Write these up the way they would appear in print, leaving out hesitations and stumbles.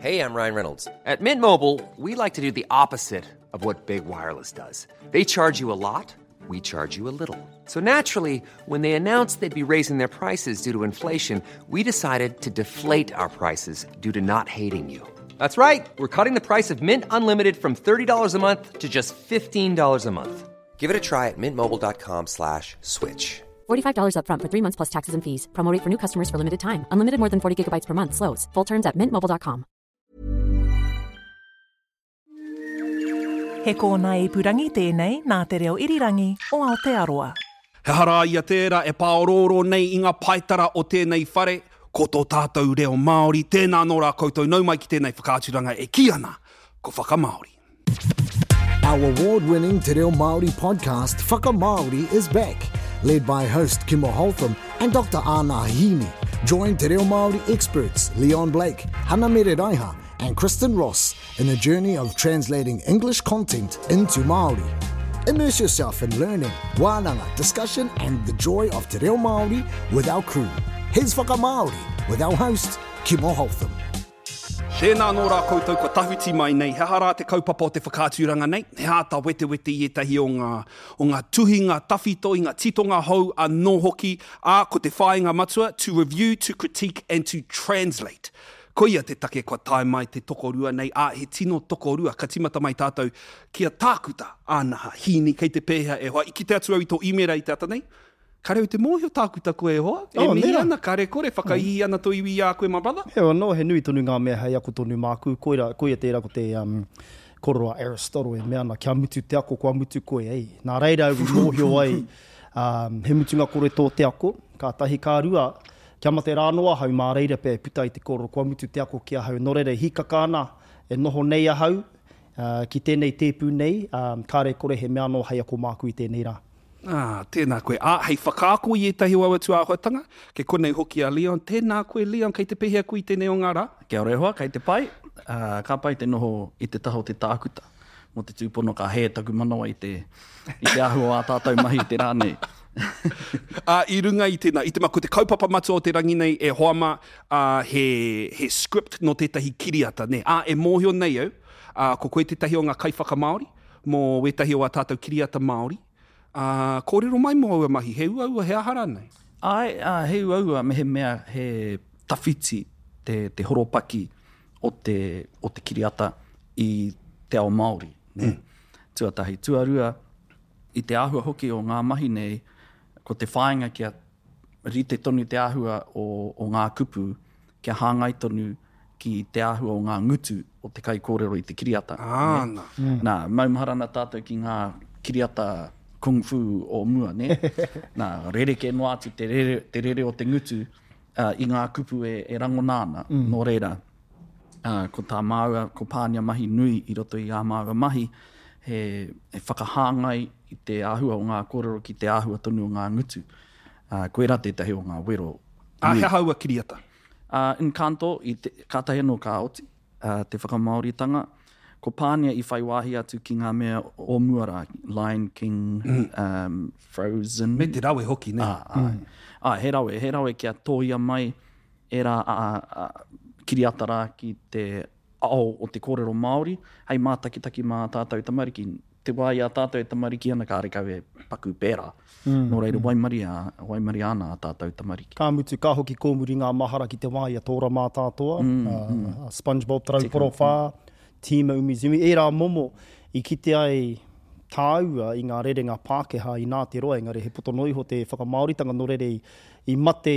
Hey, I'm Ryan Reynolds. At Mint Mobile, we like to do the opposite of what Big Wireless does. They charge you a lot, we charge you a little. So naturally, when they announced they'd be raising their prices due to inflation, we decided to deflate our prices due to not hating you. That's right. We're cutting the price of Mint Unlimited from $30 a month to just $15 a month. Give it a try at mintmobile.com/switch. $45 up front for 3 months plus taxes and fees. Promo rate for new customers for limited time. Unlimited more than 40 gigabytes per month. Slows full terms at mintmobile.com. He kōna ipurangi tēnei nā te reo irirangi o Aotearoa. He hara ia tērā e paororo nei i ngā paitara o tēnei whare, ko tō tātou reo Māori, tēnā nō rā koutou nau mai ki tēnei whakaaturanga e ki ana, ko Whakamāori. Our award-winning Te Reo Māori podcast, Whakamāori, is back. Led by host Kimo Holtham and Dr. Ana Hini. Join Te Reo Māori experts Leon Blake, Hana Mere Raiha and Kristen Ross in a journey of translating English content into Māori. Immerse yourself in learning, wānanga, discussion and the joy of Te Reo Māori with our crew. Here's Whakamāori with our host, Kimo Holtham. Tēnā nō rā koutou kua tahuti mai nei, he hara te kaupapa o te whakaaturanga nei, he hata wete i etahi o ngā tuhi, ngā tawhito, ngā titonga hou a nō hoki, a ko te whāinga matua, to review, to critique and to translate. Ko ia te take kua tae mai te tokorua nei, a he tino tokorua, ka timata mai tātou kia tākuta ānaha hini kei te pēhea e hoa. I ki te atu au i tō imera i tāta nei, ka reo te mōhio tākuta koe e hoa. E mihi ana, ka re kore, whakaihi ana tō iwi a koe ma brother. Hewa no, he nui tonu ngā mea hei ako tonu māku, koia tērā ko te korora Aristotle, e mea na kia mutu te ako, kua mutu koe, ei. Nā reira au mōhio ai, he mutunga kore tō te ako, ka tahi kā rua, kia mate rānoa hau mā reira pē puta i te kororo, kua mutu te ako kia hau, no reira hikaka ana, e noho nei a hau, ki tēnei tēpū nei, kā re kore he mea no hei ako māku i tēnei rā. Tēnā koe. Hei whakaako i etahi o awatua ahoatanga, ke konei hoki a Leon. Tēnā koe, Leon, kei te pehea koe i tēnei o ngā rā. Kia ore hoa, kei te pai. Ka pai te noho i te taho te tākuta. Mo te tūpono ka he taku manawa i te ahua a tātou mahi te rānei. I runga i tēnā, i te mako te kaupapa matua o te rangi nei e hoama he script no tētahi kiriata ne. E mōhio nei au, ko koe tētahi o ngā kaiwhaka Māori, mō wetahi o a tātou kiriata Māori. Kōrero mai mō aua mahi, he ua he ahara nei? He ua me he mea he tawhiti te horopaki o te kiriata i te ao Māori. Tuatahi, tuarua i te āhua hoki o ngā mahi nei, ko te whāinga kia rite tonu te āhua o ngā kupu, kia hāngai tonu ki te āhua o ngā ngutu o te kai kōrero i te kiriata. Nā, maumharana tātou ki ngā kiriata kung fu o mua, ne? Nā, rereke no atu te rere o te ngutu i ngā kupu e rangonāna, no reira. Ko tā māua, ko pānia mahi nui i roto i ngā māua mahi, he whakahāngai i te āhua o ngā kōrero ki te āhua tonu o ngā ngutu. Koe rā tētahi o ngā wero. He haua kiriata? Encanto, kātahi no ka oti, te whakamauritanga, ko pānia i whai wāhi atu ki ngā mea o muara, Lion King, Frozen. Me te rawe hoki, ne? He rawe kia tōia mai e rā kiriata rā ki te ao o te kōrero Māori, hei mātakitaki mā tātou tamariki, te wai a tātou tamariki ana kā rekau e paku pērā. Nō reira waimari ana a tātou tamariki. Kā mutu, kā hoki kōmuri ngā mahara ki te wai a tōra mā tātoa, SpongeBob Trauporo whā, Tima Umizumi, e rā momo i kite ai tāua i ngā rerenga Pākehā i nā te roa, engari he poto noiho te whakamauritanga no rere i mate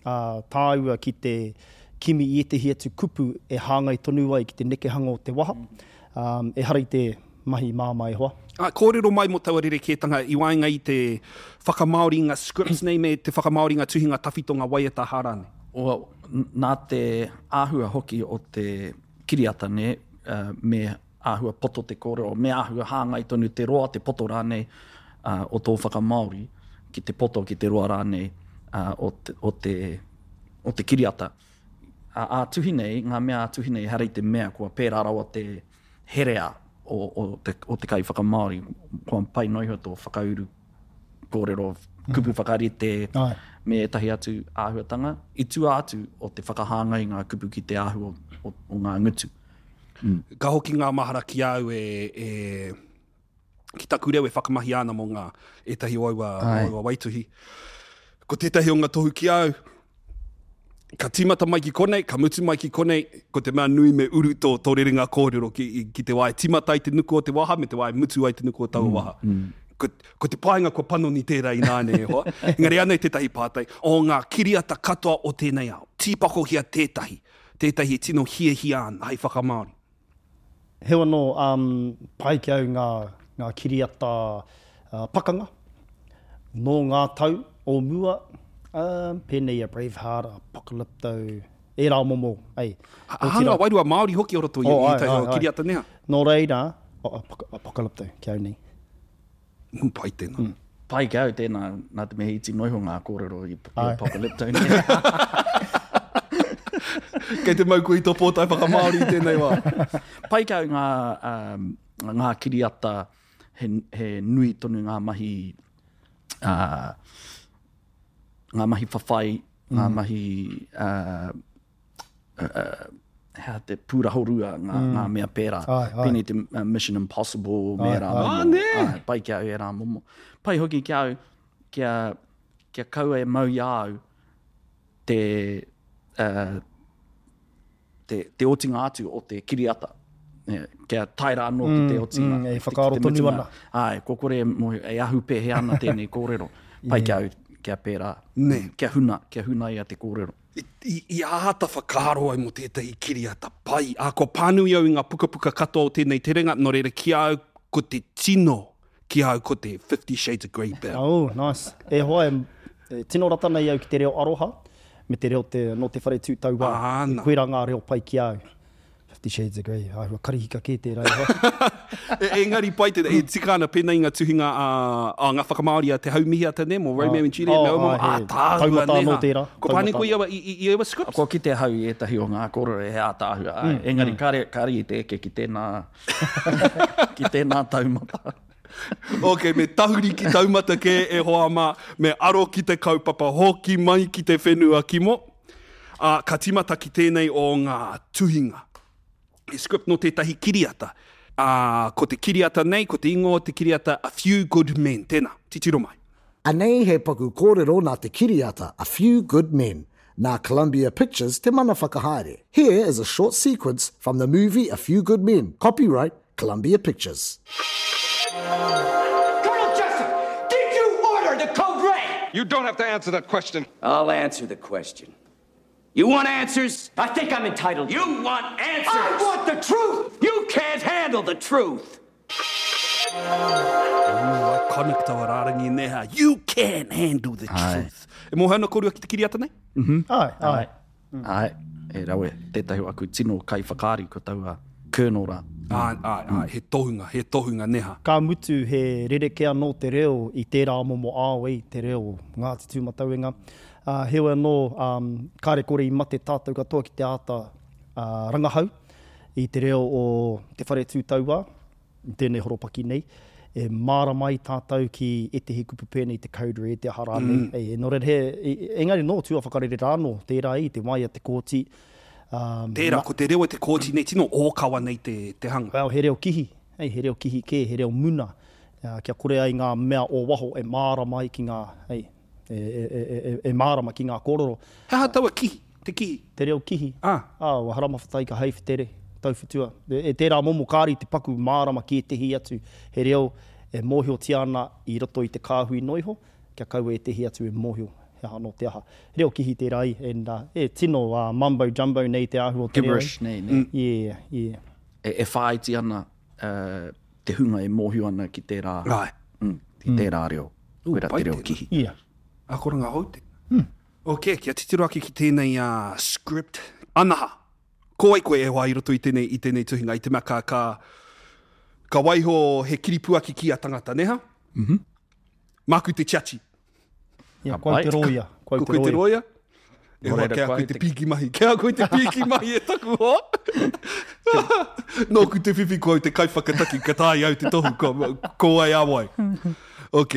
tāua ki te kimi i te hiatu kupu e hāngai tonu ai ki te nekehanga o te waha. E hara i te mahi māmai hoa. Kōrero mai mo taua rerekētanga i wainga i te whakamauringa scripts nei me te whakamauringa tuhinga tawhitonga waiata harane. Nā te āhua hoki o te kiriata ne, me āhua poto te kōrero, me āhua hāngai tonu te roa te poto rānei o tō whakamauri, ki te poto ki te roa rānei o te kiriata. Tuhinei, ngā mea tuhinei harei te mea kua pērā rawa te herea o te kai whakamaori, kua pai noiho tō whakauru kōrero kupu whakarite, Ai. me etahi atu āhuatanga, I tua atu o te whakahāngai ngā kupu ki te āhua o ngā ngutu. Ka hoki ngā mahara ki au ki taku reo whakamahi ana mo ngā etahi oaua waituhi. Ko tētahi o ngā tohu ki au, ka timata mai ki konei, ka mutu mai ki konei, ko te mea nui me uru tō rerenga kōrero ki te wai timata i te nuku o te waha, me te wai mutu ai te nuku o tau waha. Ko te pāinga kua panoni tērā I nāne e hoa. Engari anei tētahi pātai, o ngā kiriata katoa o tēnei ao. Tīpako hia tētahi tino hia ana, hei whakamaori. Hewa no, pai ki au ngā kiriata pakanga. No ngā tau o mua, pēnei a Braveheart, Apocalypto, e rā momo. Hanga wairua Māori hoki o roto I tai o kiriata neha. Nō reira, Apocalypto, ki au nei. Pai tēnā. Pai ki au tēnā, nā te mehi iti noiho ngā kōrero I Apocalypto. Kei te mauku I tō pōtai whakamāori I tēnei wā. Pai ki au ngā kiriata he nui tonu ngā mahi whawhai, ngā mahi hea te pūrahorua ngā mea pērā. Pēnei te Mission Impossible, mea rā momo. Pai ki au e rā momo. Pai hoki ki au, kia kaua e mau iau te otinga atu o te kiriata. Kia taira anō ki te otinga. E whakaaro tonu ana. Ai, kokore e ahu pē he ana tēnei kōrero. Pai ki au, kia pērā. Kia huna ia te kōrero. I āta whakaaro ai mo tētahi kiriata pai. Ko pānui au I ngā puka katoa o tēnei te renga, no reira ki au ko te tino, ki au ko te 50 Shades of Grey Bear. Oh, nice. E hoa e tino rata nei au ki te reo aroha, me te reo no te whare tūtau wā. Koera ngā reo pai ki au. 50 Shades of Grey. Ai, karihika kē tērā. Engari pai te tika ana pēnei ngā tuhinga ngā whakamaori a te haumihia tane, mo Romeo and Juliet, me omo, taumata anō tērā. Ko pāne koe I ewa scripts? Ko ki te hau e tahi o ngā kōrero e hea tāhua. Engari kari I te eke ki tēnā taumata. Ok, me tahuri ki taumata ke e hoa mā, me aro ki te kaupapa, hoki mai ki te whenua kimo. Ka timata ki tēnei o ngā tuhinga. E script no tētahi kiriata. Ko te kiriata nei, ko te ingo o te kiriata A Few Good Men. Tēnā, titiro mai. Anei he paku kōrero nā te kiriata A Few Good Men. Nā Columbia Pictures te mana whakahaere. Here is a short sequence from the movie A Few Good Men. Copyright Columbia Pictures. Colonel Jessup, did you order the code red? You don't have to answer that question. I'll answer the question. You want answers? I think I'm entitled. You want answers? I want the truth! You can't handle the truth! Iconic tawa rārangi neha. You can't handle the truth. E mō hauna kōrua ki te kiriata nei? Ai. Ai, e rawe, tētahi aku tino kai whakaari ko taua Colonel rā. Ai, he tohunga neha. Ka mutu he rerekea no te reo I tērā momo āwei te reo Ngāti Tūmatauenga. Hewa no kāre kore I mate tātou katoa ki te āta rangahau I te reo o te whare tūtaua, tēnei horopaki nei. E māra mai tātou ki e te hikupu pēnei te code red, te hara nei. No reira engari no tua whakarere rāno, tērā I te waia te kōti. Tērā, ko te reo e te kōti nei, tino ōkawa nei te hanga. Well, he reo kihi, he reo kihi ke, he reo muna. Kia kore ai ngā mea o waho e māra mai ki ngā, e mārama ki ngā kōrero. Hea taua kihi, te kihi? Te reo kihi. Wa harama whatai ka haiwhitere, tauwhitua. E tērā momo kāri te paku mārama ki e tehi atu. He reo e mōhio tiana I roto I te kāhui noiho, kia kaua e tehi atu e mōhio. Hea no te aha. Reo kihi tērā I. And tino mumbo jumbo nei te ahu o te reo. Gibberish nei. Yeah. E whaiti ana te hunga e mōhio ana ki tērā. Rai. Ki tērā reo. Wera te reo kihi. Yeah. Akoranga haute. Ok, kia titiro aki ki tēnei script. Anaha, ko ai koe e hoa I roto I tēnei tuhinga, I te mea ka waiho he kiripuaki ki a tangata, neha? Māku te chachi. Yeah, koe te roia. Koe te roia. E hoa kia koe te piki mahi. Kia koe te piki mahi e taku hoa. Nō ku te whiwhi koe te kaiwhakataki ka tāi au te tohu ko ai awai. Ok.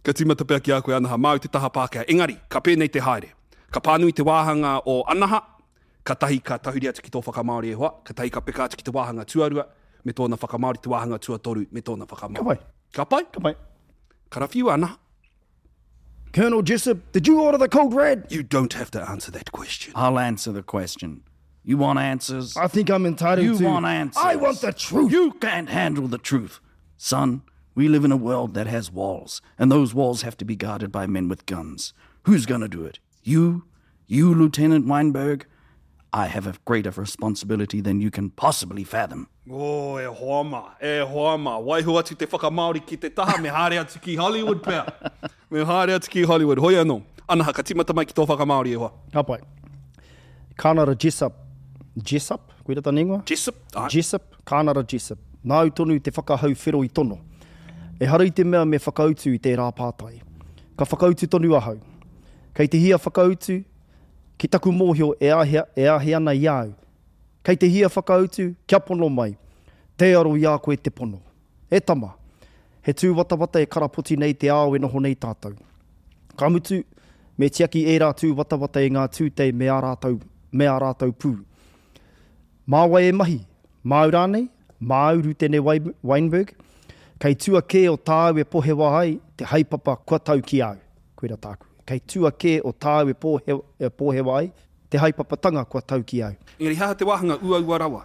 Ka timata pēr ki a koe anaha, mau te taha Pākehā. Engari, ka pēnei te haere. Ka pānui te wāhanga o anaha, ka tahi ka tahuri atu ki tō whakamaori e hoa, ka tahi ka peka atu ki te wāhanga tuarua, me tōna whakamaori te wāhanga tuatoru, me tōna whakamaori. Ka pai? Ka pai. Ka rawhiu anaha. Colonel Jessup, did you order the Code Red? You don't have to answer that question. I'll answer the question. You want answers? I think I'm entitled to... You want answers? I want the truth. You can't handle the truth. Son, we live in a world that has walls, and those walls have to be guarded by men with guns. Who's going to do it? You, Lieutenant Weinberg? I have a greater responsibility than you can possibly fathom. Oh, e hoama. Waihu atu te whakamaori ki te taha, me haere atu ki Hollywood pēr. Me haere atu ki Hollywood. Hoi anō. Anaha, ka timata mai ki tō whakamaori e hoa. Ka pai. Kānara Jessup. Jessup? Koe rata nengoa? Jessup. Jessup. Kānara Jessup. Nāu tonu te whakahau whiro i tono. E hara i te mea me whakautu i te rā pātai. Ka whakautu tonu ahau. Kei te hia whakautu, ki taku mōhio e ahe ana i au. Kei te hia whakautu, kia pono mai. Te aro i a koe te pono. E tama. He tū watawata e karapoti nei te ao e noho nei tātou. Ka mutu, me tiaki e rā tū watawata e ngā tūtei me a rātou pū. Māwai e mahi, māu rānei, māuru tēne Weinberg, kei tua kē o tāu e pohewa ai, te haipapa kua tau ki au. Koe rā tāku. Kei tua kē o tāu e pohewa ai, te haipapatanga kua tau ki au. Engari, haha te wāhanga ua rawa?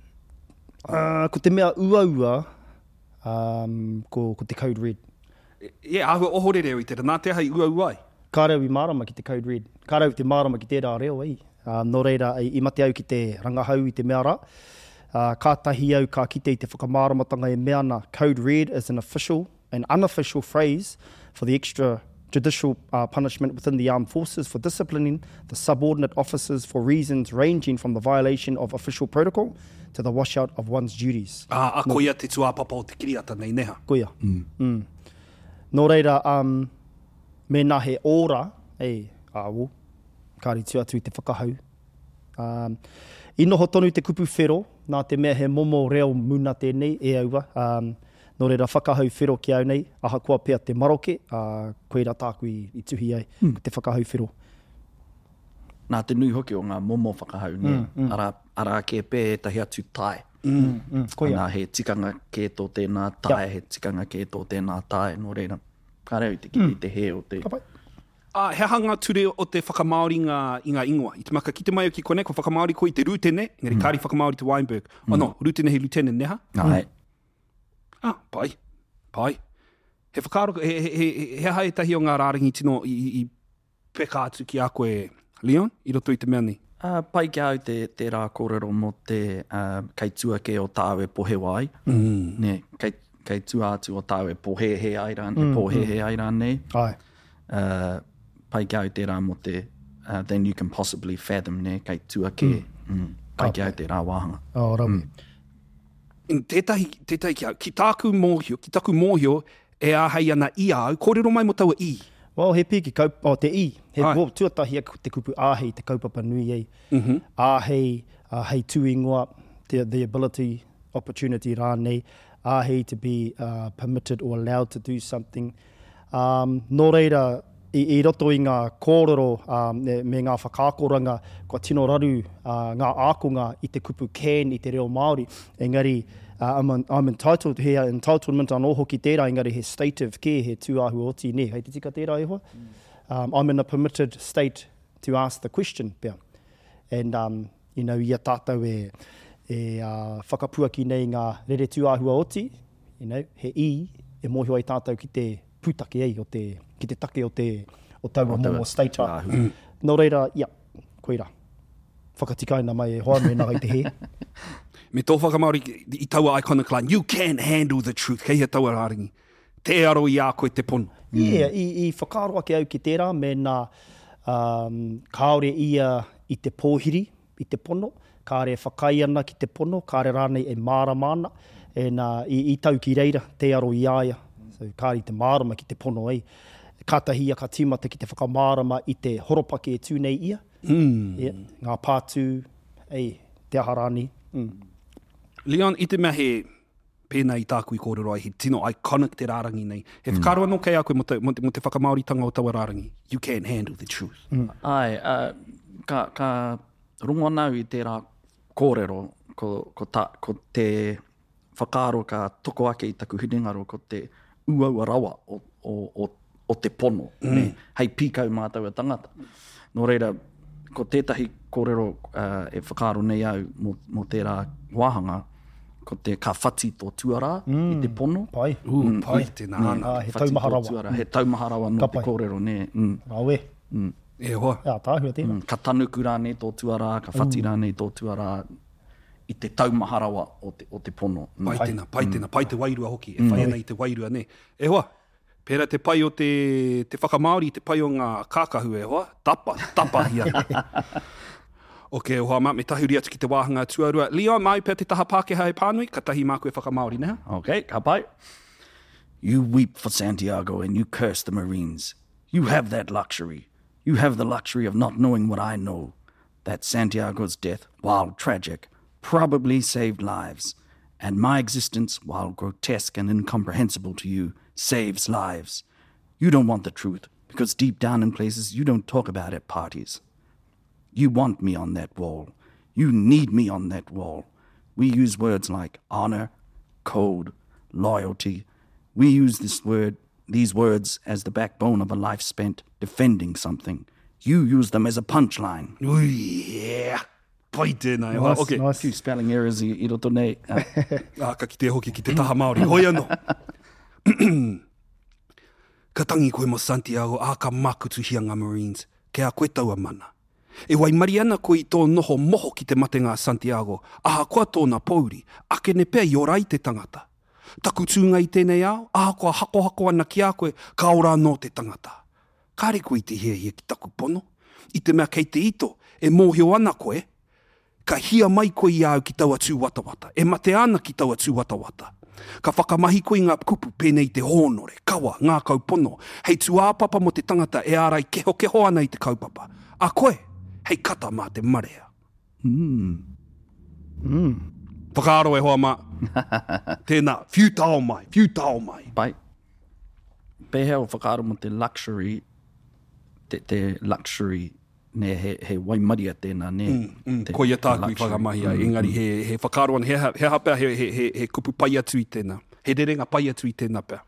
Ko te mea ua, ko te Code Red. Ahu ohore reo i te nā te hai ua ai? Ka reo i marama ki te Code Red. Ka reo te marama ki tērā reo ai. Nō reira, i mate au ki te rangahau i te mea rā. Kātahi au ka kite i te whakamāramatanga e meana. Code Red is an unofficial phrase for the extrajudicial punishment within the armed forces for disciplining the subordinate officers for reasons ranging from the violation of official protocol to the washout of one's duties. Koia te tuāpapa o te kiriata nei neha. Koia. Nō reira, me nā he ora, āwo, kāri tu atu i te whakahau. I noho tonu te kupu whero, nā te mea he momo reo muna tēnei, e aua. Nō reira whakahau whero ki au nei, aha kua pēr te maroke, koe rā tāku i tuhi ai, te whakahau whero. Nā te nui hoki o ngā momo whakahau, ara ke pē e tahi atu tai. Nā he tikanga kē tō tēnā tai, he tikanga kē tō tēnā tai, nō reira. Ka reo i te kiri te he o te... He hanga ture o te whakamaori i ngā ingoa. I te maka ki te mai o ki kone, ko whakamaori ko i te rūtene, ngari kāri whakamaori te Weinberg. No, rūtene he lieutenant neha? Ai. Pai. He whakaro, he hae tahi o ngā rārangi tino i peka atu ki a koe, Leon, i roto i te mea nei? Pai ki au te rā kōrero mo te kei tua ke o tāu e pohewa ai. Ne, kei tua atu o tāu e pohehe ai rānei. Ai. Pai ki au te rā mo te then you can possibly fathom, ne, kei tua ke. Pai ki au te rā wāhanga. Rawi. Tētahi ki au, ki tāku mōhio, e āhei ana i au, kōrero mai mo taua i. Well, he piki te i. Tuatahi te kupu āhei te kaupapa nui ei. Āhei, hei tū ingoa, the ability, opportunity rānei, āhei to be permitted or allowed to do something. Nō reira, i roto i ngā kōrero me ngā whakākoranga, kua tino raru ngā ākonga i te kupu can i te reo Māori. Engari, I'm entitled here, entitlement anō hoki tērā, engari he stative care, he tūāhu oti ne, hei te tika tērā ihoa. I'm in a permitted state to ask the question, pia. And, ia tātou e whakapuaki nei ngā rere tūāhua oti, he i, e mōhio ai tātou ki te pūtake ei, ki te take o taua momo state. Nō reira, koeira. Whakatikaina mai e hoa me nā i te he. Me tō whakamaori i taua iconic line, you can handle the truth, kei he taua rāringi. Te aro i a koe te pono. I whakaroa ki au ki tērā, me nā kaore ia i te pōhiri, i te pono, kāre whakai ana ki te pono, kāre rānei e māramana, e i tau ki reira, te aro i aia. So, kāri te mārama ki te pono ei. Kātahi ka tīmata ki te whakamārama i te horopake e tūnei ia. Ngā pātū, te aharani. Leon, i te mea he pēnei tāku I kōrero ai, he tino iconic te rārangi nei. He whakaro anō kei a koe mo te whakamaoritanga o taua rārangi. You can't handle the truth. Ai, ka rongo nau I tērā kōrero, ko te whakaro ka toko ake I taku hinengaro, ko te uaua rawa o te pono. Ne? Hei pīkau mātou a tangata. Nō reira, ko tētahi kōrero e whakaro nei au mo tērā wāhanga, ko te ka whati tō tuara I te pono. Pai. Pai tēnā ana. He taumaharawa. He taumaharawa no te kōrero, ne. Rawe. E hoa. Ia, tāhua tēnā. Ka tanuku rānei tō tuara, ka whati rānei tō tuara, I te taumaharawa o te pono. Pai tēnā, pai te wairua hoki. E whai ana I te wairua, ne. E hoa. Pera te pai o te whakamaori, te pai o ngā kākahu e hoa. Tapa hia. Ok, o hoa me tahuri atu ki te wāhanga tuarua. Leon, mai pēr te taha Pākehā e pānui, ka tahi mā koe whakamaori neha. Okay, ka pai. You weep for Santiago and you curse the Marines. You have that luxury. You have the luxury of not knowing what I know. That Santiago's death, while tragic, probably saved lives. And my existence, while grotesque and incomprehensible to you, saves lives. You don't want the truth, because deep down in places you don't talk about at parties. You want me on that wall. You need me on that wall. We use words like honor, code, loyalty. We use these words as the backbone of a life spent defending something. You use them as a punchline. Ui, yeah. Pai tēnā. Nice, Okay. nice. Few spelling errors I roto nei. Ka kite hoki ki te taha Māori. Hoi anō. Ka tangi koe mo Santiago, ka makutu hia ngā Marines. Ke a koe taua mana. E wai mari ana koe I tō noho moho ki te matenga Santiago. Aha koa tōna pauri. Ake ne pēr I orai te tangata. Taku tūnga I tēnei ao. Aha koa hako ana ki a koe. Ka ora anō te tangata. Kāre koe I te hia ki taku pono. I te mea kei te ito. E mōhio ana koe. Ka hia mai koe I au ki taua tū watawata. E mate ana ki taua tū watawata. Ka whakamahi koe ngā kupu pēnei te hōnore, kawa, ngā kaupono. Hei tū āpapa mo te tangata e ārai keho ana I te kaupapa. A koe, hei kata mā te marea. Whakaaro e hoa mā. Tēnā, whiu tao mai. Pai. Pēhea o whakaaro mo te luxury, te luxury, ne he waimaria tēnā, ne. Ko ia tāku I whakamahia. Engari, he whakaaro ana, he hapea, he kupu pai atu I tēnā. He rerenga pai atu I tēnā pēr.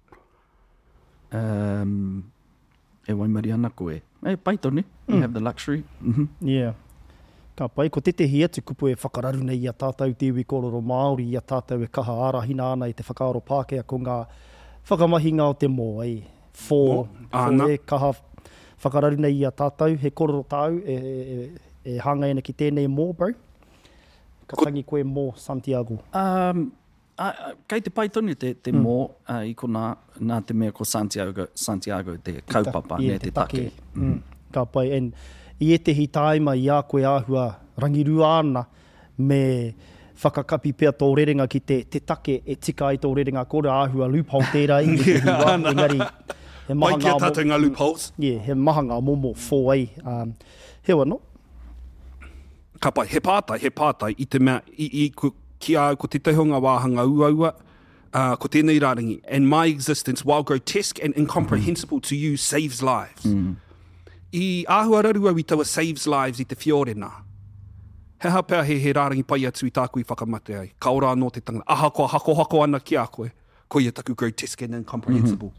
E waimaria ana koe. E pai toni, you have the luxury. Yeah. Ka pai, ko tetehi atu kupu e whakararu nei I a tātou te iwi kōrero Māori, I a tātou e kaha ārahina ana I te whakaaro Pākehā ko ngā whakamahinga o te mō, ei. Fō e kaha whakararu nei I a tātou, he kōrero tāu, e hanga ena ki tēnei mō, bro. Ka tangi koe mō Santiago. Kei te pai toni te mō, I ko nā te mea ko Santiago te kaupapa, ne te take. Ka pai, en I etehi taima I a koe āhua rangiru ana me whakakapi pia tō rerenga ki te take e tika I tō rerenga kore āhua loophole tērā I te hiwa. Engari, he maha Pai kia tātou ngā loopholes. Yeah, he maha ngā momo fōai. Hewa no? Ka pai, he pātai I te mea, ki au ko te tehonga wāhanga uaua, ko tēnei rārangi. And my existence, while grotesque and incomprehensible to you, saves lives. I āhua rarua I taua saves lives I te whiore nā. He hapea he rārangi pai atu I tāku I whakamate ai. Ka ora anō te tangata. Aha koa hako ana ki a koe. Ko ia taku grotesque and incomprehensible.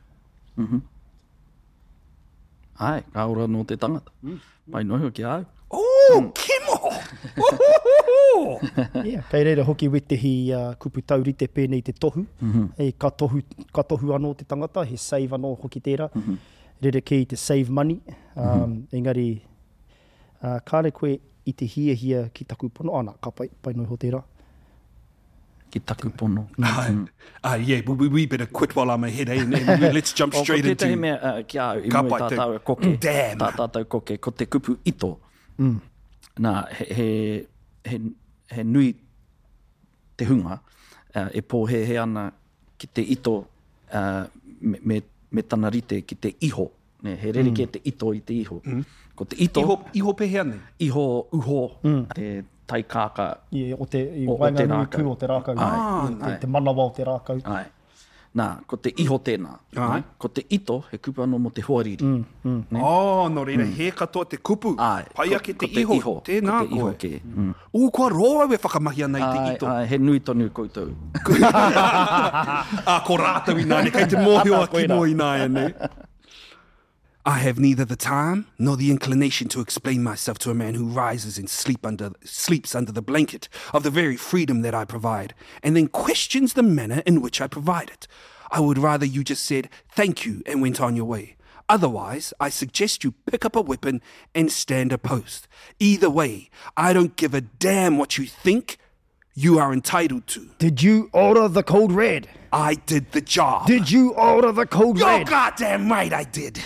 Ai, ka ora anō te tangata. Pai noho ki au. Oh, kimo! Yeah, kei reira hoki wetehi kupu taurite pēnei te tohu. Ka tohu anō te tangata, he save anō hoki tērā. Rere ki te save money. Engari, kāre koe I te hia ki taku pono. Ana, ka pai noi ho tērā. Ki taku pono. Yeah, we better quit while I'm ahead, eh? Let's jump straight into... Ko tētahi mea ki au, I mua tātou e koke. Damn! Tātou koke, ko te kupu ito. Nā, he nui te hunga, e pōhehe ana ki te ito me tana rite ki te iho. Ne, he rere ke te ito I te iho. Ko te ito... Iho pehe ane? Iho uho. tai kāka o te o wainga te nui rākau. kū o te rākau. Ai. Te manawa o te rākau. Ai. Nā, ko te iho tēnā. Ai. Ko te ito, he kupu anō mo te huariri. No reira, he katoa te kupu. Ai. Pai ake te Ko te iho. Tēnā ko te iho koe. ke. Kua roa we whakamahia nei te ito. Ai, he nui tonu koutou. Ko rātau i nāne, kei te mōhio a kino i nāia, ne? I have neither the time nor the inclination to explain myself to a man who rises and sleeps under the blanket of the very freedom that I provide, and then questions the manner in which I provide it. I would rather you just said thank you and went on your way. Otherwise, I suggest you pick up a weapon and stand a post. Either way, I don't give a damn what you think you are entitled to. Did you order the code red? I did the job. Did you order the code You're red? goddamn right I did.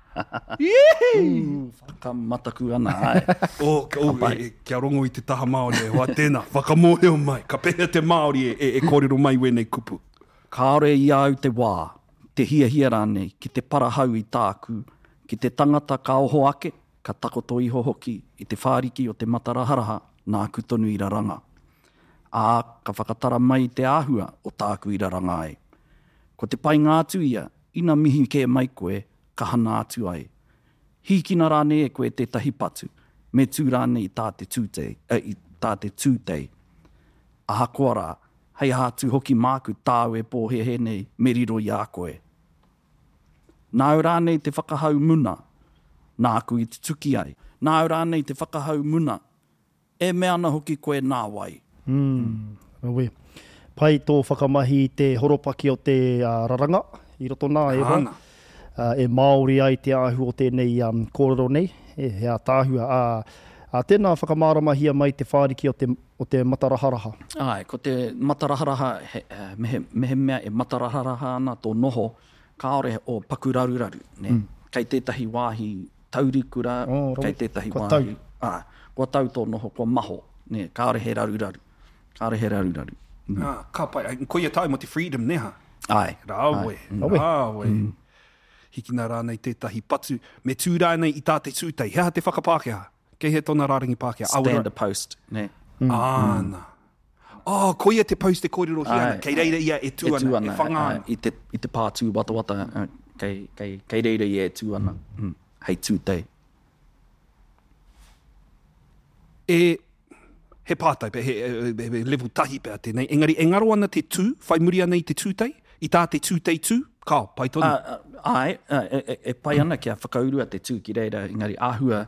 Ka mataku ana, ai. Kia rongo i te taha Māori e hoa tēnā. Whakamōheo mai. Ka pehea te Māori e kōrero mai wēnei kupu. Kāore i au te wā, te hia rānei, ki te parahau i tāku, ki te tangata ka oho ake, ka takoto iho hoki, i te whāriki o te mataraharaha, nā kutonu i raranga. Ā, ka whakatara mai te āhua o tāku i raranga ai. Ko te pai ngātu ia, ina mihi ke mai koe, ka hana atu ai. Hikina rānei e koe te tahi patu, me tū rānei i tā te tūtei. Aha kua rā, hei hātu hoki māku tāu e pōhehe nei, me riro i a koe. Nāu rānei te whakahau muna, nāku i te tuki ai. Nāu rānei te whakahau muna, e mea ana hoki koe nā wai. Awe. Pai tō whakamahi te horopaki o te raranga, i roto nā e hoa. E Māori ai te ahu o tēnei kōrero nei, hea tāhua. Tēnā whakamarama mai te whāriki o te mataraharaha. Ai, ko te mataraharaha, mehe mea e mataraharaha ana tō noho, kāore o pakuraruraru. Kei tētahi wāhi taurikura, kei tētahi wāhi. Kua tau tō noho, kua maho. Kāore he raruraru. Ka pai, koia tai mo te freedom neha. Ai. Rāwe. Hiki nā rānei tētahi patu, me tū rānei i tā te tūtei. Hea te whakapākea, kei he tōna rāringi Pākehā. Stand a post, ne. Āna. Koia te post e kōrero hi ana, kei reira ia e tū ana, e whangāna. I te pātū wata, kei reira ia e tū ana, hei tūtei. He pātai, he level tahi pēr tēnei. Engari, engaro ana te tū, whai muri ana i te tūtei, i tā te tūtei tū, kā, pai tonu. Ai, e pai ana kia whakaurua te tū ki reira, engari āhua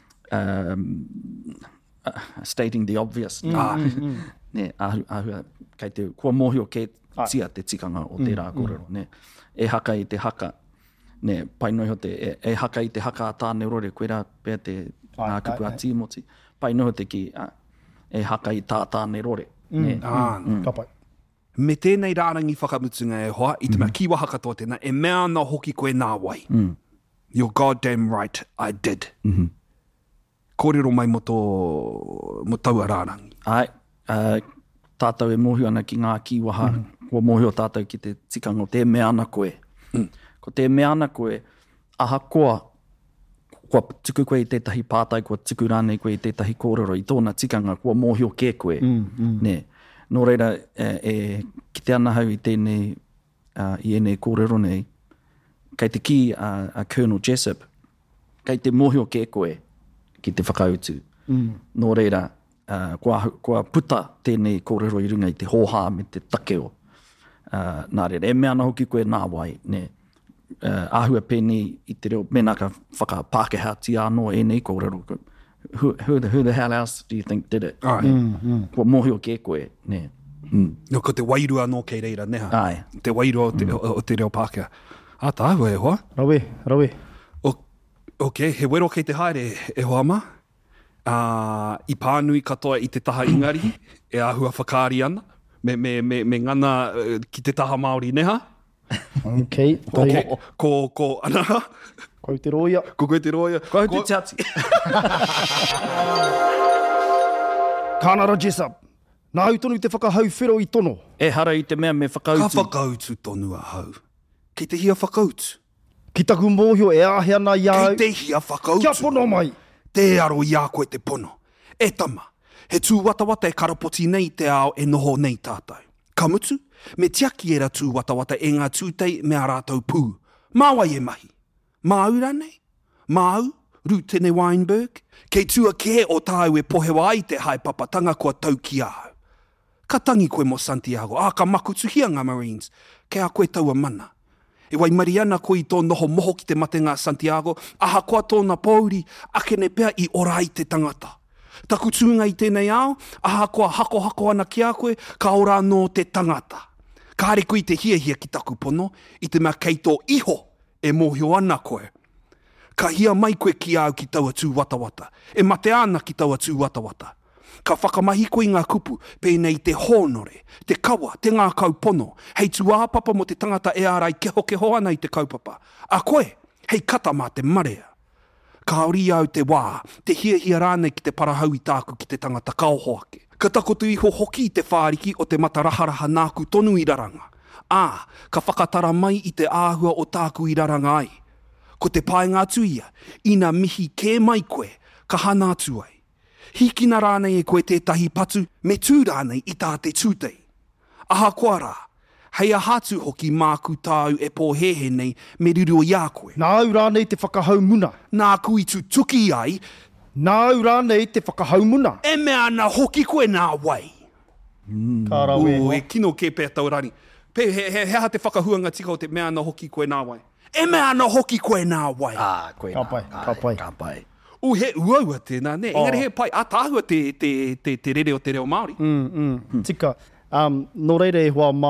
stating the obvious. Ne, āhua, kei te kua mōhio ke tia te tikanga o te rā kōrero. Ne, e haka i te haka, ne, pai noho te, e haka i te haka a tāne rore, koe rā pēr te kupu a tīmoti. Pai noho te ki, e haka i tā tāne rore. Ka pai. Me tēnei rārangi whakamutunga e hoa, i te mea kiwa haka tō tēnā, e mea ana hoki koe nā wai. You're goddamn right, I did. Kōrero mai mo taua rārangi. Ai, tātou e mōhio ana ki ngā kiwaha, kua mōhio tātou ki te tikanga, te mea ana koe. Ko te mea ana koe, aha kua tuku koe i tētahi pātai, kua tuku rānei koe i tētahi kōrero, i tōna tikanga, kua mōhio ke koe. Ne. Nō reira, ki te ana hau i tēnei, i enei kōrero nei, kei te ki a Colonel Jessup, kei te mōhio ke koe ki te whakautu. Nō reira, kua puta tēnei kōrero i runga i te hōhā me te takeo. Nā reira, e mea na hoki koe nā wai, ne. Āhua pēni i te reo, mena ka whakapākehā ti anō enei kōrero. Who the hell else do you think did it? Kua mōhio ke koe, ne. No, ko te wairua anō kei reira, neha. Ai. Te wairua o te reo Pākehā. Tā hua e hoa. Rawe. Ok, he wero kei te haere e hoa ma. I pānui katoa i te taha ingari, e āhua whakāri ana. Me ngana ki te taha Māori neha. Ok. Ko anaha. Ko te roia. Ko koe te roia. Ko te tiati. Kānara Jessup. Nā hau tonu te whakahau whiro i tono. E hara i te mea me whakautu. Ka whakautu tonu a hau. Kei te hia whakautu. Ki taku mōhio e āhe ana i au. Kei te hia whakautu. Kia pono mai. Te aro i a koe te pono. E tama. He tū watawata e karapoti nei te ao e noho nei tātou. Ka mutu, me tiaki era tū watawata e ngā tūtei me a rātou pū. Māwai e mahi. Māu ranei? Māu? Rutene Weinberg? Kei tua ke o tāu e pohewa ai te haipapatanga kua tau ki ahau. Ka tangi koe mo Santiago, ka makutuhia ngā Marines, ke a koe taua mana. E wai mariana koe i tō noho moho ki te mate ngā Santiago, aha koa tōna pauri, ake ne pea i ora ai te tangata. Taku tūnga i tēnei ao, aha koa hako ana ki a koe, ka ora no te tangata. Ka hare koe i te hia ki taku pono, i te mea kei tō iho e mōhio ana koe. Ka hia mai koe ki au ki taua tū watawata. E mate ana ki taua tū watawata. Ka whakamahi koe i ngā kupu, pēnei te hōnore, te kawa, te ngā kaupono. Hei tū āpapa mo te tangata e ārai keho ana i te kaupapa. A koe, hei kata mā te marea. Ka ori au te wā, te hia rānei ki te parahau i tāku ki te tangata kaoho ake. Ka takotu iho hoki i te whāriki o te mata raharaha nāku tonu i raranga. Ka whakatara mai i te āhua o tāku i raranga ai. Ko te pae ngā tuia, ina mihi kē mai koe, ka hana atu ai. Hiki na rānei e koe tētahi patu, me tū rānei i tā te tūtei. Aha koa rā, hei a hatu hoki māku tāu e pōhehe nei me ruru o ia koe. Nā au rānei te whakahau muna. Nā kui tu tuki ai. Nā au rānei te whakahau muna. E mea ana hoki koe nā wai. Ka rawe. E kino kē pēr taurani. He ha te whakahuanga tika o te mea ana hoki koe nā wai. E mea ana hoki koe nā wai. Koe Ka pai, ka pai. Ka pai. He uaua tēnā, ne? Engari he pai, tāhua te rere o te reo Māori. Tika, no reire e hoa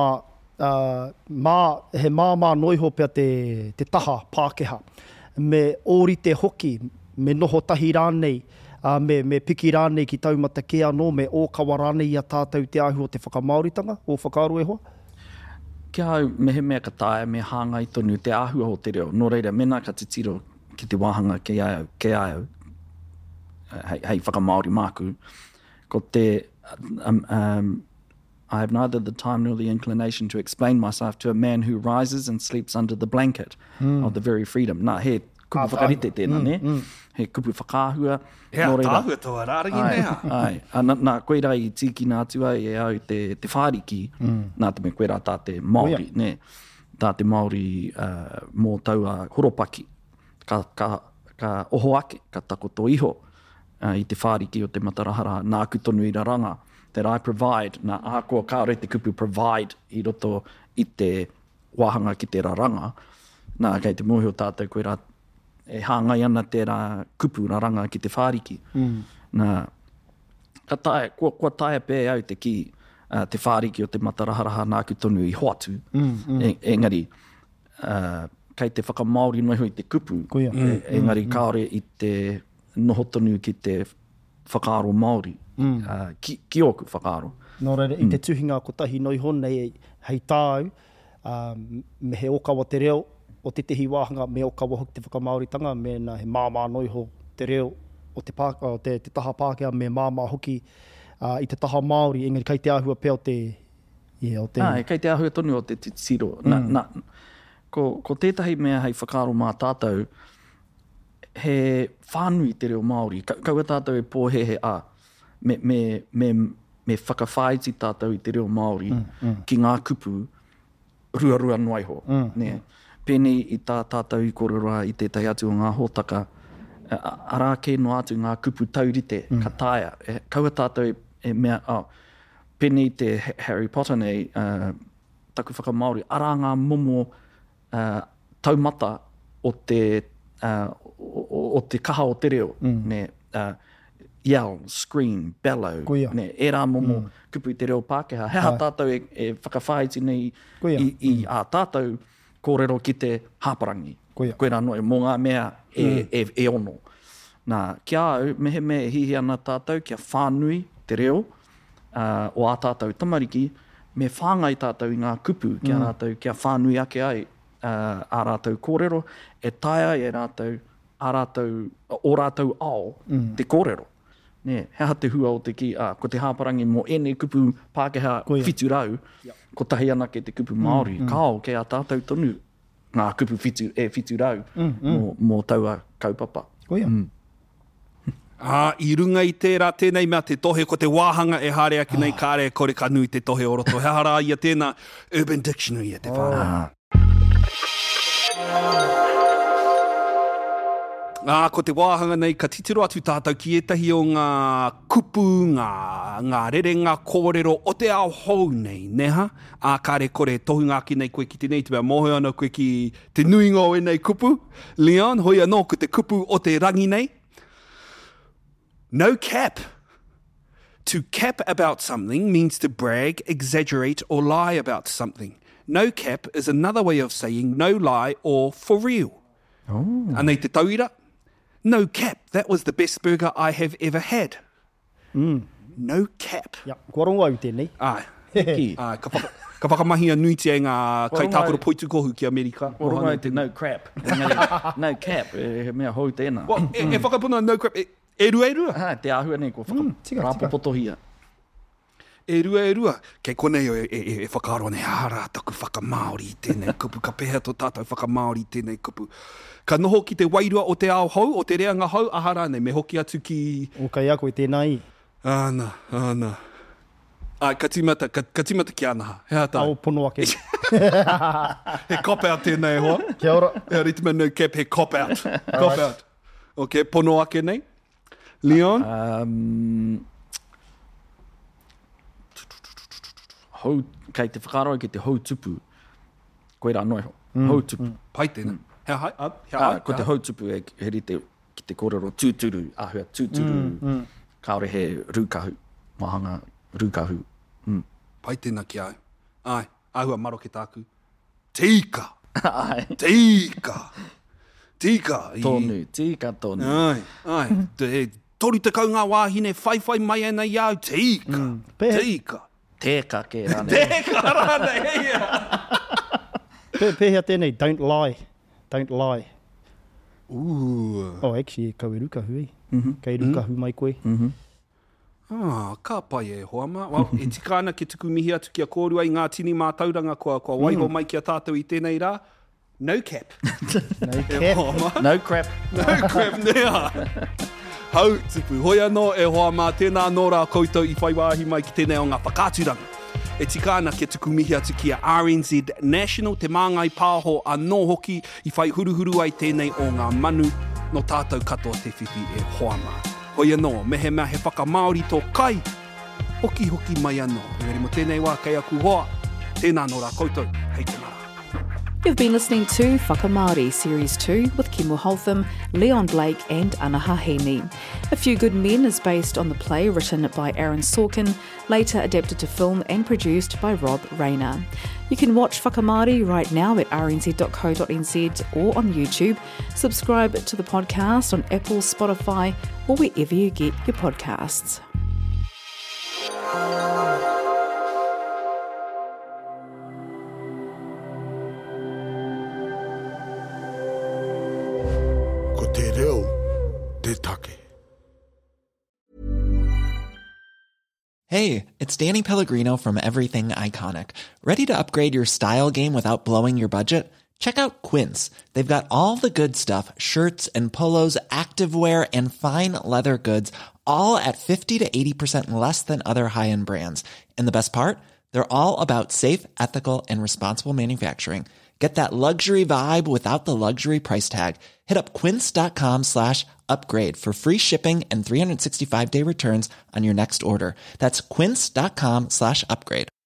he mā noiho pia te taha Pākehā. Me ōrite hoki, me noho tahi rānei, me piki rānei ki taumata ke anō, me ōkawa rānei a tātou te ahu o te whakamauritanga, o whakaaro e hoa? Kia au, me he mea ka tae, me hāngai tonu te āhua o te reo. Nō reira, mena ka te tiro ki te wāhanga ke au, hei whakamaori māku. Ko te, I have neither the time nor the inclination to explain myself to a man who rises and sleeps under the blanket of the very freedom. Nā, he kupu whakarite tēnā, ne? He kupu whakāhua. Hea tāhua toa rārangi nea. Ai, nā koe rā i tiki nā tua e au te whāriki, nā te me koe rā tā te Māori, ne? Tā te Māori mō taua horopaki, ka oho ake, ka takoto iho i te whāriki o te matarahara, nā kutonu i raranga, that I provide, nā ākoa kāore te kupu provide i roto i te wāhanga ki te raranga, nā kei te mōhio tātou koe rā e hāngai ana tērā kupu raranga ki te whāriki. Nā, ka tae, kua tae pē au te ki te whāriki o te mataraharaha nā kutonu i hoatu. Engari, kei te whakamaori noiho i te kupu, engari kāore i te nohotonu ki te whakaaro Māori, ki oku whakaaro. Nō reira, i te tuhinga ko tahi noiho nei hei tāu, me he okawa te reo, o te tehi wāhanga me okawa hoki te whakamauritanga, me nā he māmā noiho te reo o te taha Pākehā, me māmā hoki i te taha Māori, engari kei te āhua pēo te... kei te āhua tonu o te titiro. Ko tētahi mea hei whakaaro mā tātou, he whānui te reo Māori. Kaua tātou e pōhehe me whakawhaiti tātou i te reo Māori ki ngā kupu rua noiho. Pēnei i tātou i korora i tētai atu o ngā hōtaka, arā kē no atu ngā kupu taurite, ka tāia. Kaua tātou e mea, pēnei te Harry Potter nei, taku whakamāori, arā ngā momo taumata o te kaha o te reo, ne, yell, scream, bellow, ne, e rā momo kupu i te reo Pākehā. Hea tātou e whakawhaiti nei i a tātou kōrero ki te hāparangi. Koe rā noe, mō ngā mea e ono. Nā, kia au, mehe me hihi ana tātou, kia whānui te reo, o a tātou tamariki, me whāngai tātou i ngā kupu, kia rātou, kia whānui ake ai, a rātou kōrero, e taia e rātou, o rātou ao, te kōrero. Ne, hea te hua o te ki, ko te hāparangi mō ene kupu Pākehā whiturau, ko tahi ana ke te kupu Māori, kao ke a tātou tonu ngā kupu whiturau mō taua kaupapa. I runga I tērā tēnei mea te tohe ko te wāhanga e hārea ki nei kāre kore ka nui te tohe o roto. He hara ia tēnā Urban Dictionary e te whānau. Ko te wāhanga nei, ka titiro atu tātou ki etahi o ngā kupu, ngā rere, ngā kōrero o te ao hou nei, neha? Kāre kore tohunga ki nei koe ki te nei, te mea mohe ana koe ki te nuinga o e nei kupu. Leon, hoi anō ko te kupu o te rangi nei. No cap. To cap about something means to brag, exaggerate, or lie about something. No cap is another way of saying no lie or for real. Anei te tauira. No cap, that was the best burger I have ever had. No cap. Ja, kua rongo au tēnei. Ka whakamahia nui te ngā kaitākoro poitukohu ki Amerika. Kua rongo au te no crap. No cap, mea hou tēnā. E whakapuna no crap, e rua? Te āhua nei, kua whakapotohia. E rua. Kei konei e whakaaro nei hara taku whakamaori tēnei kupu. Ka peha tō tātou whakamaori tēnei kupu. Ka noho ki te wairua o te ao hou, o te reanga hou, ahara nei, me hoki atu ki... O kai a koe tēnā i. Ana. Ka timata ki anaha. He ata. Au pono ake. He cop out tēnei hoa. Kia ora. He ritma no cap, he cop out. Cop out. Ok, pono ake nei. Leon? Hou, kei te whakaroa ki te hou tupu. Koe rā noi ho. Hou tupu. Pai tēnā. He hai. Ko te hou tupu e rite ki te kōrero tūturu. Ahua tūturu. Kaore he rūkahu. Mahanga rūkahu. Pai tēnā ki au. Ai, ahua maro ke tāku. Tika. Ai. Tika. Tōnu. Tika tōnu. Ai. Tori te kau ngā wāhine, whai mai ana i au. Tika. Tēka ke rāne. Tēka rāne, heia. Pēhea tēnei, don't lie. Don't lie. Ooh. Oh, actually, kau e rukahu e. Kei rukahu mai koe. Ka pai e hoama. Well, e tika ana ke tuku mihi atu ki a kōrua i ngā tini mā tauranga kua waiho mai ki a tātou i tēnei rā. No cap. No cap. No crap. No crap, nea. Hau tupu. Hoi anō e hoama tēnā nō rā koutou i whai wāhi mai ki tēnei o ngā whakāturanga. E tika ana ke tuku mihi atu ki a RNZ National, te māngai pāho anō hoki i whai huruhuru ai tēnei o ngā manu no tātou katoa te whiwhi e hoama. Hoi anō, mehe mea he whakamaori tō kai, hoki mai anō. E remo tēnei wā kei aku hoa, tēnā nō rā koutou, hei te mara. You've been listening to Whakamāori Series 2 with Kimu Holtham, Leon Blake and Ana Hahini. A Few Good Men is based on the play written by Aaron Sorkin, later adapted to film and produced by Rob Rayner. You can watch Whakamāori right now at rnz.co.nz or on YouTube. Subscribe to the podcast on Apple, Spotify or wherever you get your podcasts. Te reo, te take. Hey, it's Danny Pellegrino from Everything Iconic. Ready to upgrade your style game without blowing your budget? Check out Quince. They've got all the good stuff, shirts and polos, activewear, and fine leather goods, all at 50 to 80% less than other high-end brands. And the best part? They're all about safe, ethical, and responsible manufacturing. Get that luxury vibe without the luxury price tag. Hit up quince.com/upgrade for free shipping and 365-day returns on your next order. That's quince.com/upgrade.